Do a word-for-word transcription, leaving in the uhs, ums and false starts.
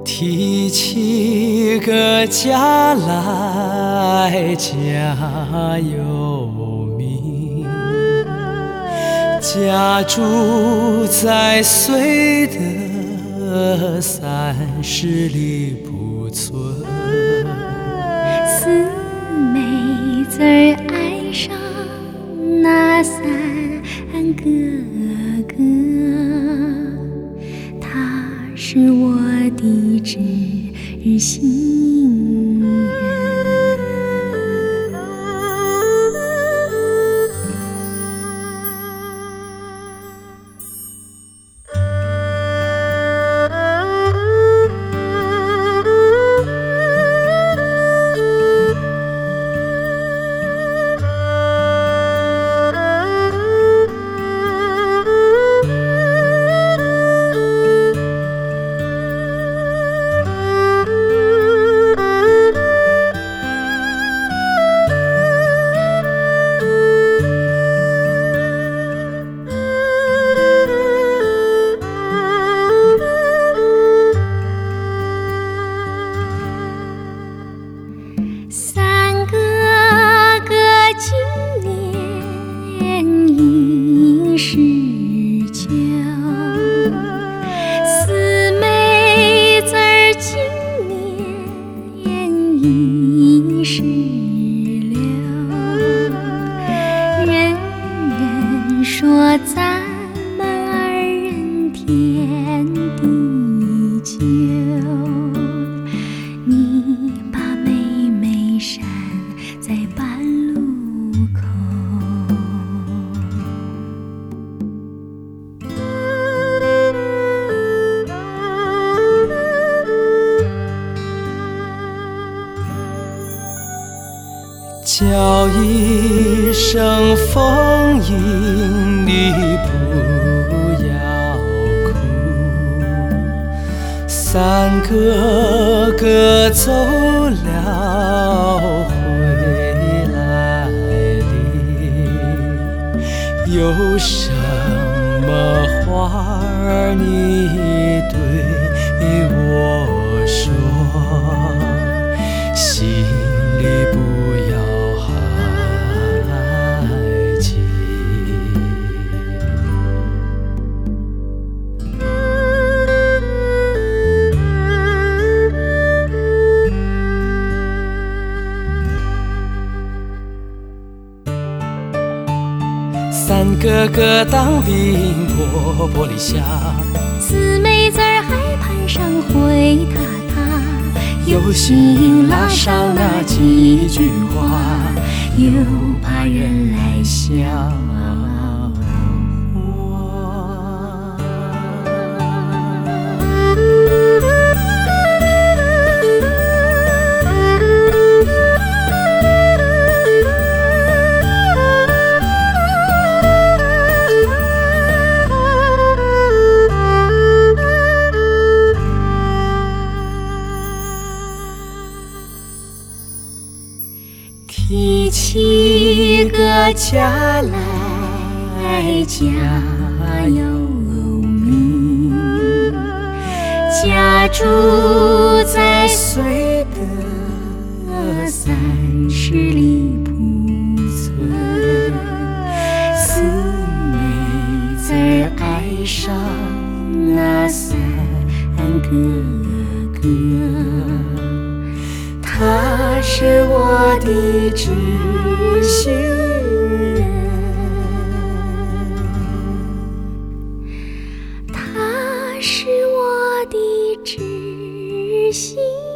提起个家来家有名，家住在隋的三十里铺村。 四妹子儿爱上那三哥哥，他是我的知心人。三哥哥今年应十九，四妹子儿今年应十六。人人说咱们二人天地久，你把妹妹闪在半路口。 叫一声凤英，你不要哭。三哥哥走了回来哩，有什么话儿你对我说，心里不要害忌。三哥哥当兵破玻璃下， 四妹子儿还攀上回塔塔， 有心拉上那几句话，又怕人来笑我。提起个家来家有名，家住在隋的三十里铺村。四妹子儿爱上那三哥哥，他是我的知心人， 他是我的知心人。